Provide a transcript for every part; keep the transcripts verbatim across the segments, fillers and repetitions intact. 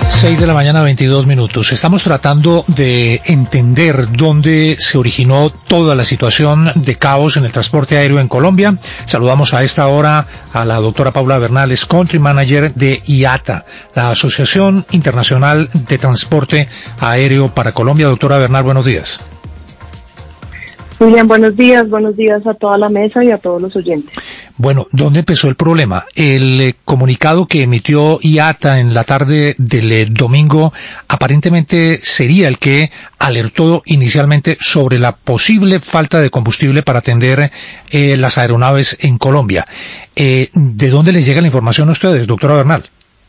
seis de la mañana, veintidós minutos. Estamos tratando de entender dónde se originó toda la situación de caos en el transporte aéreo en Colombia. Saludamos a esta hora a la doctora Paula Bernal, es Country Manager de I A T A, la Asociación Internacional de Transporte Aéreo para Colombia. Doctora Bernal, buenos días. Muy bien, buenos días, buenos días a toda la mesa y a todos los oyentes. Bueno, ¿dónde empezó el problema? El eh, comunicado que emitió I A T A en la tarde del eh, domingo aparentemente sería el que alertó inicialmente sobre la posible falta de combustible para atender eh, las aeronaves en Colombia. Eh, ¿De dónde les llega la información a ustedes, doctora Bernal?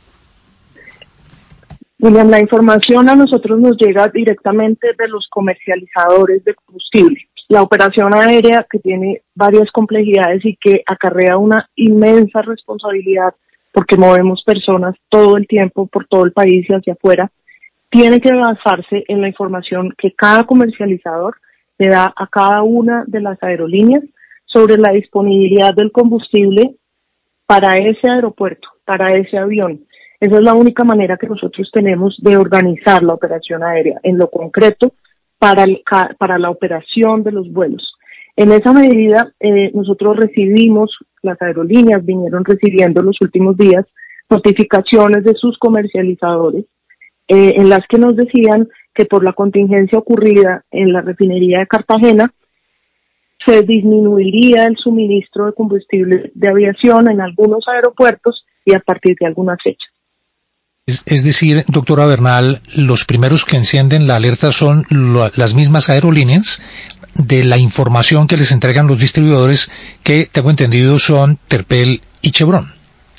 William, la información a nosotros nos llega directamente de los comercializadores de combustible. La operación aérea, que tiene varias complejidades y que acarrea una inmensa responsabilidad porque movemos personas todo el tiempo por todo el país y hacia afuera, tiene que basarse en la información que cada comercializador le da a cada una de las aerolíneas sobre la disponibilidad del combustible para ese aeropuerto, para ese avión. Esa es la única manera que nosotros tenemos de organizar la operación aérea, en lo concreto, para, el, para la operación de los vuelos. En esa medida, eh, nosotros recibimos, las aerolíneas vinieron recibiendo los últimos días notificaciones de sus comercializadores eh, en las que nos decían que por la contingencia ocurrida en la refinería de Cartagena se disminuiría el suministro de combustible de aviación en algunos aeropuertos y a partir de algunas fechas. Es, es decir, doctora Bernal, los primeros que encienden la alerta son lo, las mismas aerolíneas de la información que les entregan los distribuidores que, tengo entendido, son Terpel y Chevron.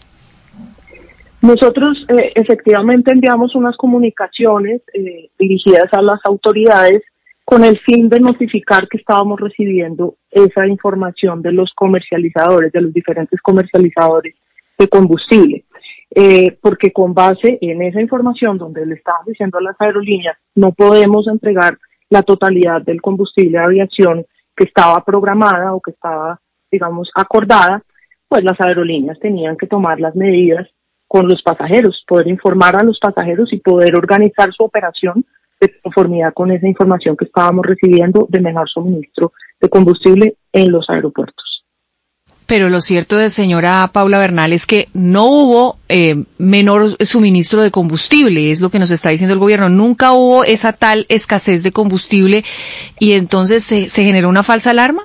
Nosotros eh, efectivamente enviamos unas comunicaciones eh, dirigidas a las autoridades con el fin de notificar que estábamos recibiendo esa información de los comercializadores, de los diferentes comercializadores de combustible. Eh, porque con base en esa información donde le estamos diciendo a las aerolíneas no podemos entregar la totalidad del combustible de aviación que estaba programada o que estaba, digamos, acordada, pues las aerolíneas tenían que tomar las medidas con los pasajeros, poder informar a los pasajeros y poder organizar su operación de conformidad con esa información que estábamos recibiendo de menor suministro de combustible en los aeropuertos. Pero lo cierto de señora Paula Bernal es que no hubo eh, menor suministro de combustible, es lo que nos está diciendo el gobierno. Nunca hubo esa tal escasez de combustible y entonces se, se generó una falsa alarma.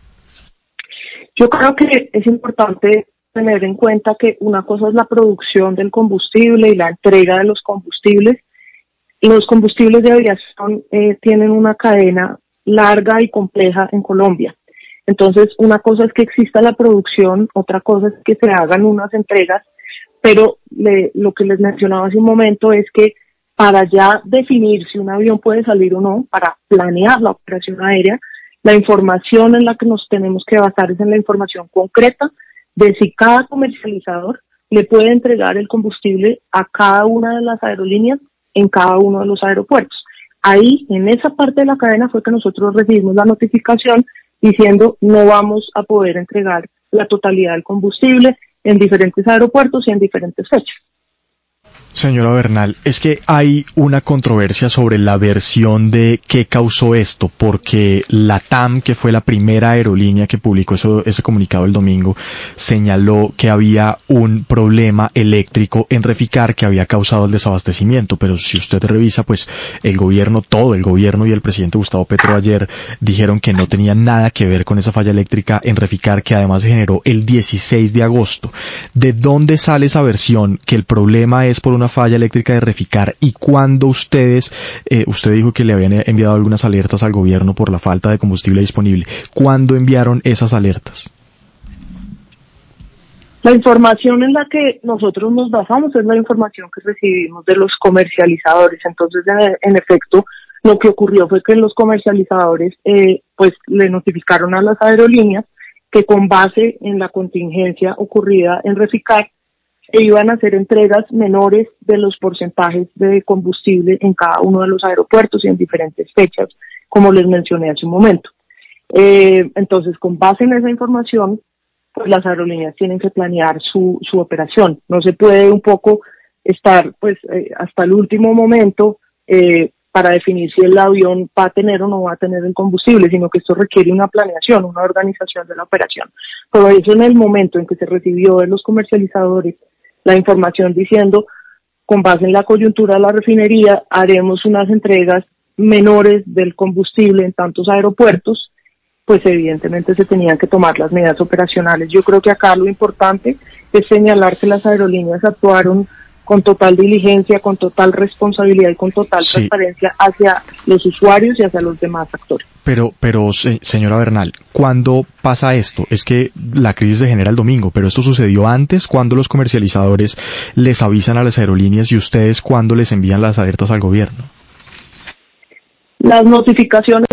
Yo creo que es importante tener en cuenta que una cosa es la producción del combustible y la entrega de los combustibles. Los combustibles de aviación eh, tienen una cadena larga y compleja en Colombia. Entonces, una cosa es que exista la producción, otra cosa es que se hagan unas entregas, pero le, lo que les mencionaba hace un momento es que para ya definir si un avión puede salir o no, para planear la operación aérea, la información en la que nos tenemos que basar es en la información concreta de si cada comercializador le puede entregar el combustible a cada una de las aerolíneas en cada uno de los aeropuertos. Ahí, en esa parte de la cadena fue que nosotros recibimos la notificación diciendo no vamos a poder entregar la totalidad del combustible en diferentes aeropuertos y en diferentes fechas. Señora Bernal, es que hay una controversia sobre la versión de qué causó esto, porque la T A M, que fue la primera aerolínea que publicó eso, ese comunicado el domingo, señaló que había un problema eléctrico en Reficar que había causado el desabastecimiento, pero si usted revisa, pues el gobierno, todo el gobierno y el presidente Gustavo Petro ayer dijeron que no tenía nada que ver con esa falla eléctrica en Reficar, que además se generó el dieciséis de agosto. ¿De dónde sale esa versión que el problema es por una falla eléctrica de Reficar y cuándo ustedes, eh, usted dijo que le habían enviado algunas alertas al gobierno por la falta de combustible disponible, ¿cuándo enviaron esas alertas? La información en la que nosotros nos basamos es la información que recibimos de los comercializadores. Entonces, en, en efecto, lo que ocurrió fue que los comercializadores eh, pues le notificaron a las aerolíneas que con base en la contingencia ocurrida en Reficar e iban a hacer entregas menores de los porcentajes de combustible en cada uno de los aeropuertos y en diferentes fechas, como les mencioné hace un momento. Eh, entonces, con base en esa información, pues las aerolíneas tienen que planear su, su operación. No se puede un poco estar pues eh, hasta el último momento eh, para definir si el avión va a tener o no va a tener el combustible, sino que esto requiere una planeación, una organización de la operación. Por eso en el momento en que se recibió de los comercializadores la información diciendo, con base en la coyuntura de la refinería, haremos unas entregas menores del combustible en tantos aeropuertos, pues evidentemente se tenían que tomar las medidas operacionales. Yo creo que acá lo importante es señalar que las aerolíneas actuaron con total diligencia, con total responsabilidad y con total sí. transparencia hacia los usuarios y hacia los demás actores. Pero, pero se, señora Bernal, ¿cuándo pasa esto? Es que la crisis se genera el domingo, pero esto sucedió antes, ¿cuándo los comercializadores les avisan a las aerolíneas y ustedes cuándo les envían las alertas al gobierno? Las notificaciones,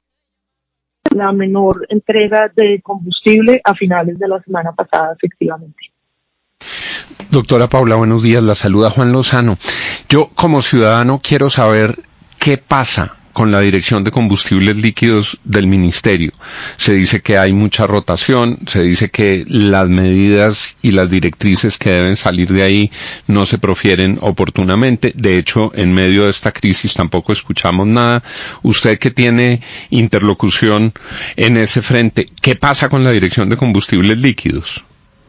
la menor entrega de combustible a finales de la semana pasada, efectivamente. Doctora Paula, buenos días, la saluda Juan Lozano. Yo, como ciudadano, quiero saber qué pasa con la Dirección de Combustibles Líquidos del Ministerio. Se dice que hay mucha rotación, se dice que las medidas y las directrices que deben salir de ahí no se profieren oportunamente. De hecho, en medio de esta crisis tampoco escuchamos nada. Usted que tiene interlocución en ese frente, ¿qué pasa con la Dirección de Combustibles Líquidos?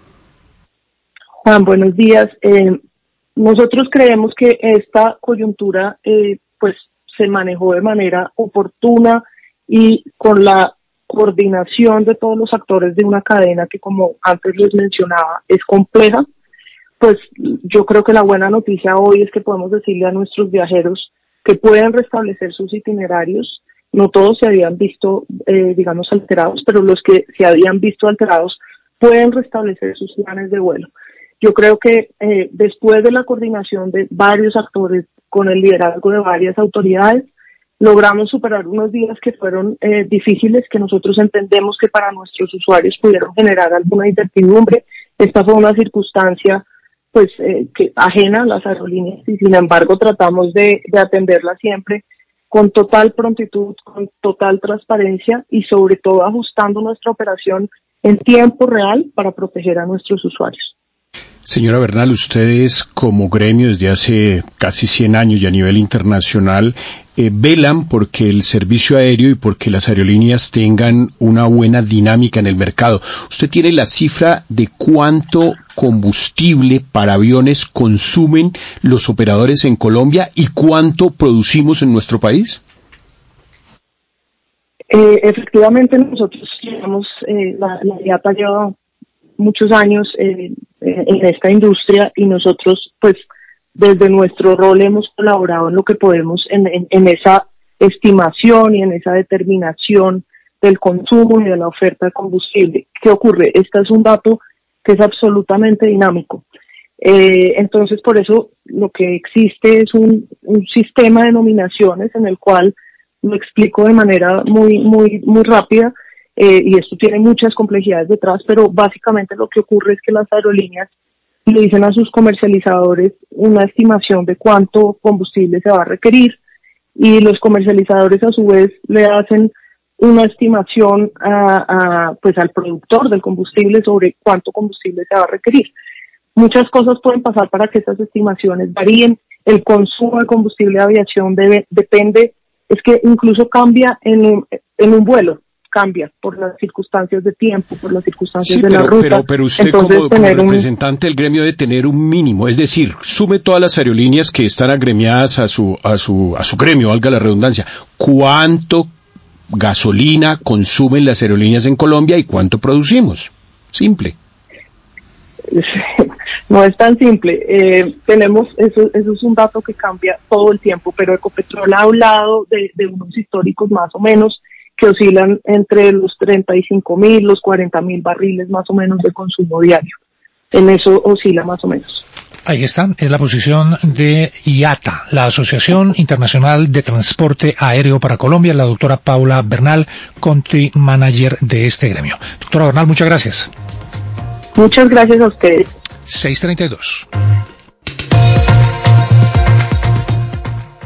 Juan, buenos días. Eh, nosotros creemos que esta coyuntura, eh, pues, se manejó de manera oportuna y con la coordinación de todos los actores de una cadena que, como antes les mencionaba, es compleja. Pues yo creo que la buena noticia hoy es que podemos decirle a nuestros viajeros que pueden restablecer sus itinerarios. No todos se habían visto, eh, digamos, alterados, pero los que se habían visto alterados pueden restablecer sus planes de vuelo. Yo creo que eh, después de la coordinación de varios actores con el liderazgo de varias autoridades, logramos superar unos días que fueron eh, difíciles, que nosotros entendemos que para nuestros usuarios pudieron generar alguna incertidumbre. Esta fue una circunstancia pues eh, que ajena a las aerolíneas y sin embargo tratamos de, de atenderla siempre con total prontitud, con total transparencia y sobre todo ajustando nuestra operación en tiempo real para proteger a nuestros usuarios. Señora Bernal, ustedes como gremio desde hace casi cien años y a nivel internacional eh, velan porque el servicio aéreo y porque las aerolíneas tengan una buena dinámica en el mercado. ¿Usted tiene la cifra de cuánto combustible para aviones consumen los operadores en Colombia y cuánto producimos en nuestro país? Eh, efectivamente, nosotros llevamos, eh, la, la I A T A lleva muchos años eh, en esta industria y nosotros pues desde nuestro rol hemos colaborado en lo que podemos en, en, en esa estimación y en esa determinación del consumo y de la oferta de combustible. ¿Qué ocurre? Este es un dato que es absolutamente dinámico. Eh, entonces por eso lo que existe es un, un sistema de nominaciones en el cual lo explico de manera muy muy muy rápida. Eh, y esto tiene muchas complejidades detrás, pero básicamente lo que ocurre es que las aerolíneas le dicen a sus comercializadores una estimación de cuánto combustible se va a requerir y los comercializadores a su vez le hacen una estimación a, a, pues al productor del combustible sobre cuánto combustible se va a requerir. Muchas cosas pueden pasar para que estas estimaciones varíen. El consumo de combustible de aviación debe, depende, es que incluso cambia en un, en un vuelo. Cambia por las circunstancias de tiempo, por las circunstancias sí, de pero, la ruta. Pero, pero usted Entonces, como, como representante un... del gremio debe tener un mínimo, es decir, sume todas las aerolíneas que están agremiadas a su a su a su gremio, valga la redundancia. ¿Cuánto gasolina consumen las aerolíneas en Colombia y cuánto producimos? Simple. No es tan simple. Eh, tenemos eso, eso es un dato que cambia todo el tiempo, pero Ecopetrol ha hablado de, de unos históricos más o menos que oscilan entre los treinta y cinco mil, los cuarenta mil barriles más o menos de consumo diario. En eso oscila más o menos. Ahí está, es la posición de I A T A, la Asociación Internacional de Transporte Aéreo para Colombia, la doctora Paula Bernal, Country Manager de este gremio. Doctora Bernal, muchas gracias. Muchas gracias a ustedes. seis treinta y dos.